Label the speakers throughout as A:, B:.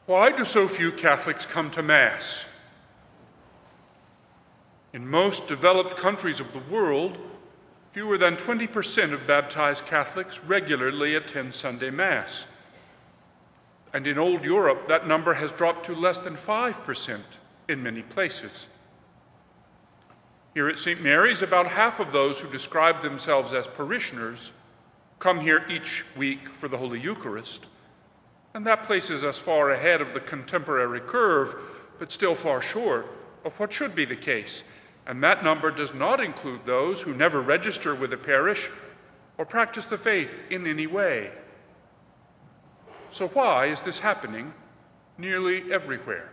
A: Why do so few Catholics come to Mass? In most developed countries of the world, fewer than 20% of baptized Catholics regularly attend Sunday Mass. And in old Europe, that number has dropped to less than 5% in many places. Here at St. Mary's, about half of those who describe themselves as parishioners come here each week for the Holy Eucharist, and that places us far ahead of the contemporary curve, but still far short of what should be the case. And that number does not include those who never register with a parish or practice the faith in any way. So why is this happening nearly everywhere?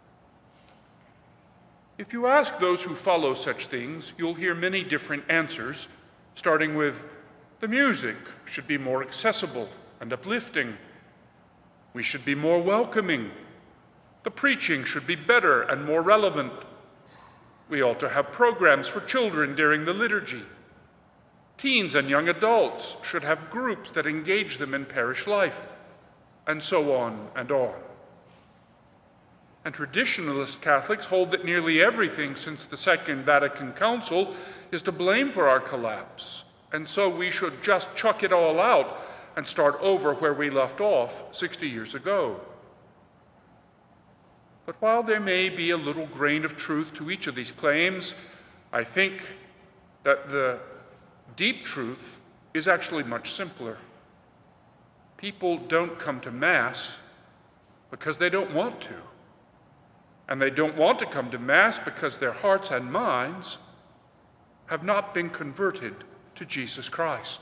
A: If you ask those who follow such things, you'll hear many different answers, starting with, the music should be more accessible and uplifting. We should be more welcoming. The preaching should be better and more relevant. We ought to have programs for children during the liturgy. Teens and young adults should have groups that engage them in parish life, and so on and on. And traditionalist Catholics hold that nearly everything since the Second Vatican Council is to blame for our collapse, and so we should just chuck it all out and start over where we left off 60 years ago. But while there may be a little grain of truth to each of these claims, I think that the deep truth is actually much simpler. People don't come to Mass because they don't want to. And they don't want to come to Mass because their hearts and minds have not been converted to Jesus Christ.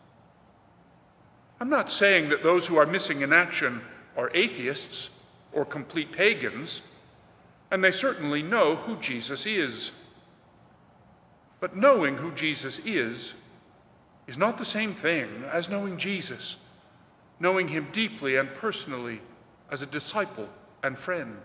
A: I'm not saying that those who are missing in action are atheists or complete pagans, and they certainly know who Jesus is. But knowing who Jesus is not the same thing as knowing Jesus, knowing him deeply and personally as a disciple and friend.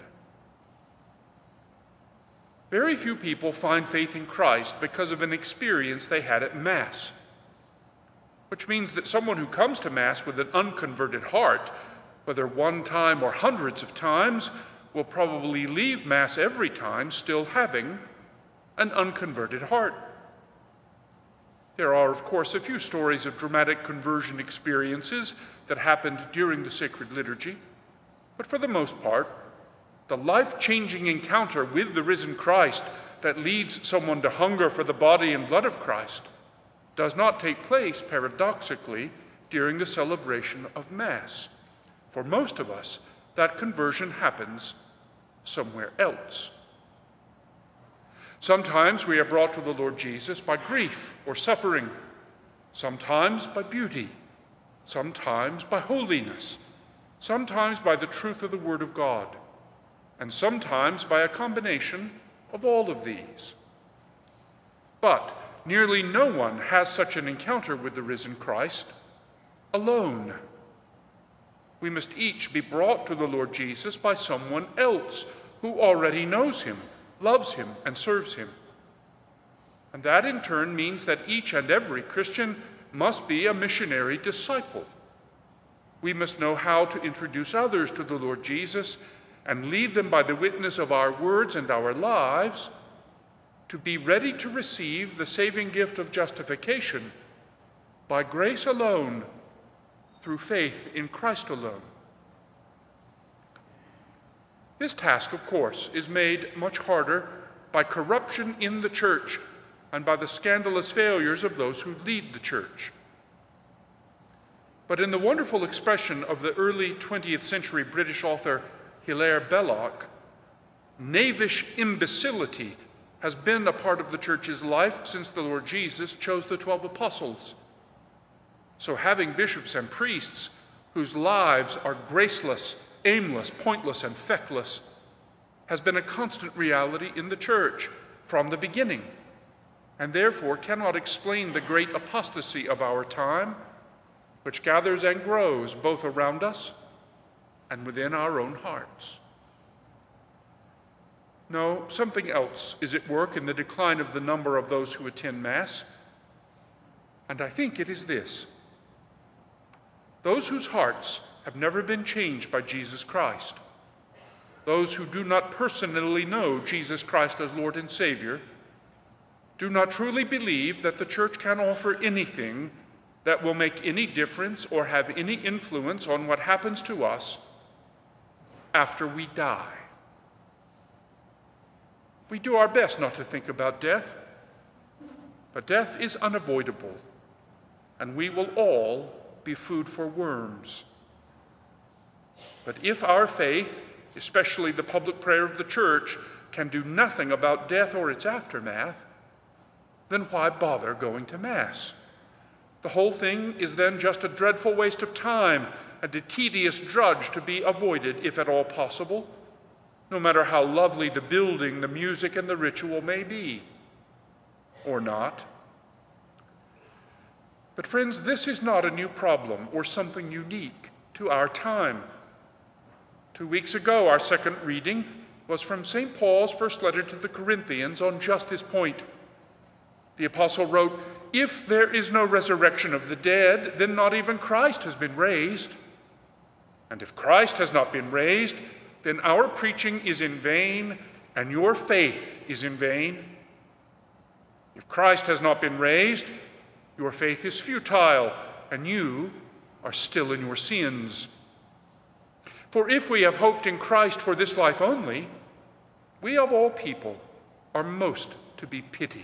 A: Very few people find faith in Christ because of an experience they had at Mass, which means that someone who comes to Mass with an unconverted heart, whether one time or hundreds of times, will probably leave Mass every time still having an unconverted heart. There are, of course, a few stories of dramatic conversion experiences that happened during the sacred liturgy, but for the most part, the life-changing encounter with the risen Christ that leads someone to hunger for the body and blood of Christ does not take place, paradoxically, during the celebration of Mass. For most of us, that conversion happens somewhere else. Sometimes we are brought to the Lord Jesus by grief or suffering, sometimes by beauty, sometimes by holiness, sometimes by the truth of the Word of God, and sometimes by a combination of all of these. But nearly no one has such an encounter with the risen Christ alone. We must each be brought to the Lord Jesus by someone else who already knows him, loves him, and serves him. And that in turn means that each and every Christian must be a missionary disciple. We must know how to introduce others to the Lord Jesus and lead them by the witness of our words and our lives to be ready to receive the saving gift of justification by grace alone, through faith in Christ alone. This task, of course, is made much harder by corruption in the Church and by the scandalous failures of those who lead the Church. But in the wonderful expression of the early 20th century British author Hilaire Belloc, knavish imbecility has been a part of the Church's life since the Lord Jesus chose the 12 apostles. So having bishops and priests whose lives are graceless, aimless, pointless, and feckless has been a constant reality in the Church from the beginning, and therefore cannot explain the great apostasy of our time, which gathers and grows both around us and within our own hearts. No, something else is at work in the decline of the number of those who attend Mass, and I think it is this. Those whose hearts have never been changed by Jesus Christ those who do not personally know Jesus Christ as Lord and Savior, do not truly believe that the church can offer anything that will make any difference or have any influence on what happens to us after we die. We do our best not to think about death, but death is unavoidable, and we will all be food for worms. But if our faith, especially the public prayer of the church, can do nothing about death or its aftermath, then why bother going to Mass? The whole thing is then just a dreadful waste of time and a tedious drudge to be avoided, if at all possible, no matter how lovely the building, the music, and the ritual may be, or not. But friends, this is not a new problem or something unique to our time. 2 weeks ago, our second reading was from St. Paul's first letter to the Corinthians on just this point. The apostle wrote, "If there is no resurrection of the dead, then not even Christ has been raised. And if Christ has not been raised, then our preaching is in vain, and your faith is in vain. If Christ has not been raised, your faith is futile, and you are still in your sins. For if we have hoped in Christ for this life only, we of all people are most to be pitied."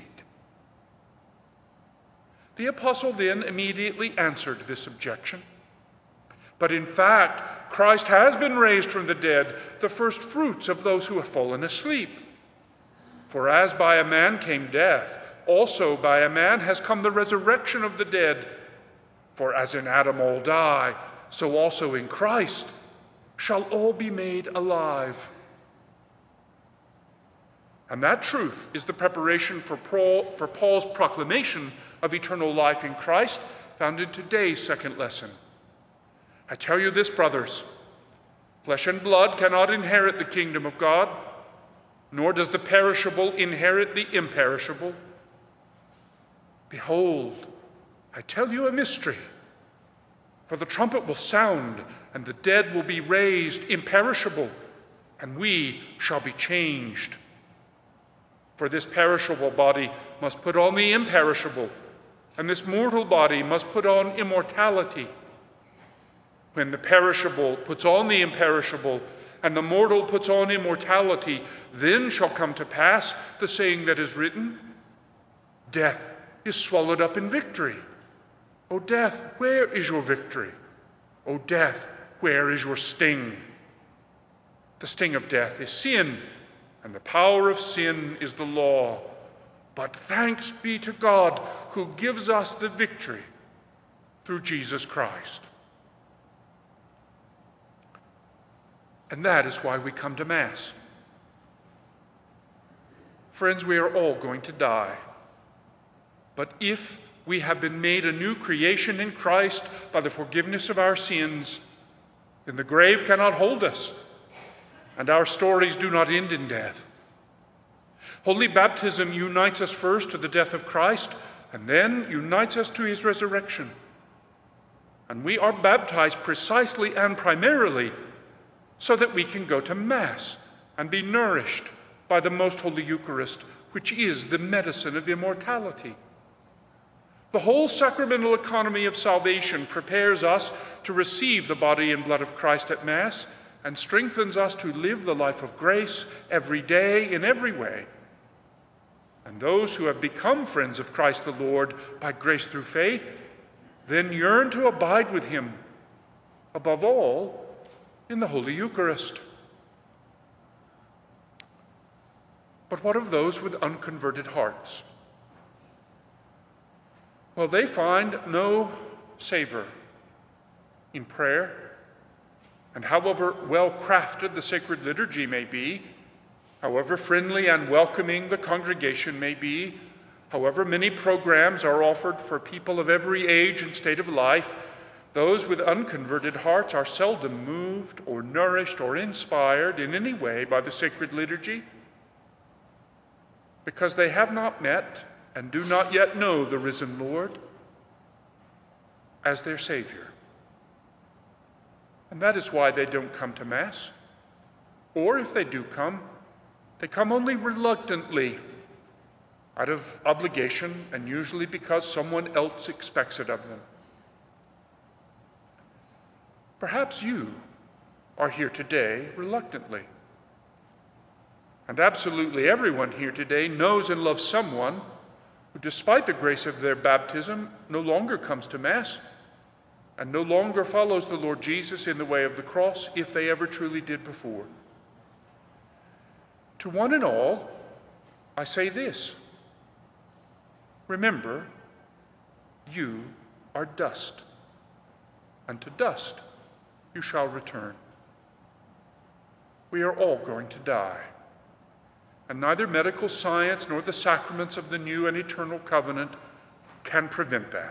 A: The apostle then immediately answered this objection. But in fact, Christ has been raised from the dead, the first fruits of those who have fallen asleep. For as by a man came death, also by a man has come the resurrection of the dead. For as in Adam all die, so also in Christ shall all be made alive. And that truth is the preparation for Paul's proclamation of eternal life in Christ, found in today's second lesson. I tell you this, brothers, flesh and blood cannot inherit the kingdom of God, nor does the perishable inherit the imperishable. Behold, I tell you a mystery. For the trumpet will sound, and the dead will be raised imperishable, and we shall be changed. For this perishable body must put on the imperishable, and this mortal body must put on immortality. When the perishable puts on the imperishable, and the mortal puts on immortality, then shall come to pass the saying that is written, "Death is swallowed up in victory. O death, where is your victory? O death, where is your sting?" The sting of death is sin, and the power of sin is the law. But thanks be to God who gives us the victory through Jesus Christ. And that is why we come to Mass. Friends, we are all going to die. But if we have been made a new creation in Christ by the forgiveness of our sins, then the grave cannot hold us, and our stories do not end in death. Holy baptism unites us first to the death of Christ, and then unites us to his resurrection. And we are baptized precisely and primarily so that we can go to Mass and be nourished by the Most Holy Eucharist, which is the medicine of immortality. The whole sacramental economy of salvation prepares us to receive the body and blood of Christ at Mass and strengthens us to live the life of grace every day in every way. And those who have become friends of Christ the Lord by grace through faith then yearn to abide with him, above all, in the Holy Eucharist. But what of those with unconverted hearts? Well, they find no savor in prayer, and however well-crafted the sacred liturgy may be, however friendly and welcoming the congregation may be, however many programs are offered for people of every age and state of life, those with unconverted hearts are seldom moved or nourished or inspired in any way by the sacred liturgy because they have not met and do not yet know the risen Lord as their Savior. And that is why they don't come to Mass. Or if they do come, they come only reluctantly, out of obligation and usually because someone else expects it of them. Perhaps you are here today reluctantly. And absolutely everyone here today knows and loves someone who, despite the grace of their baptism, no longer comes to Mass and no longer follows the Lord Jesus in the way of the cross, if they ever truly did before. To one and all, I say this: remember, you are dust, and to dust you shall return. We are all going to die, and neither medical science nor the sacraments of the new and eternal covenant can prevent that.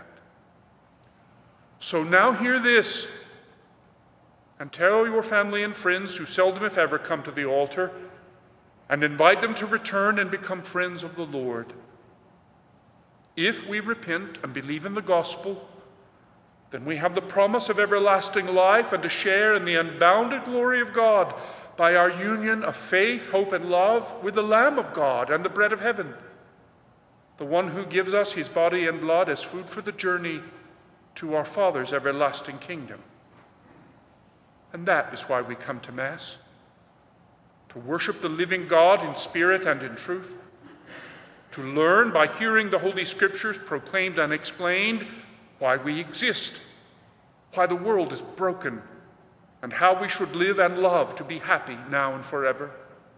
A: So now hear this, and tell your family and friends who seldom, if ever, come to the altar, and invite them to return and become friends of the Lord. If we repent and believe in the gospel, then we have the promise of everlasting life and to share in the unbounded glory of God by our union of faith, hope, and love with the Lamb of God and the bread of heaven, the one who gives us his body and blood as food for the journey to our Father's everlasting kingdom. And that is why we come to Mass, to worship the living God in spirit and in truth, to learn by hearing the Holy Scriptures proclaimed and explained why we exist, why the world is broken, and how we should live and love to be happy now and forever.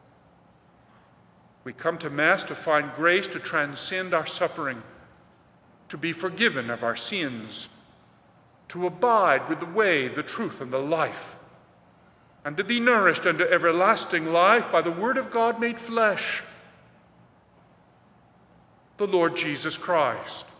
A: We come to Mass to find grace to transcend our suffering, to be forgiven of our sins, to abide with the way, the truth, and the life, and to be nourished unto everlasting life by the Word of God made flesh, the Lord Jesus Christ.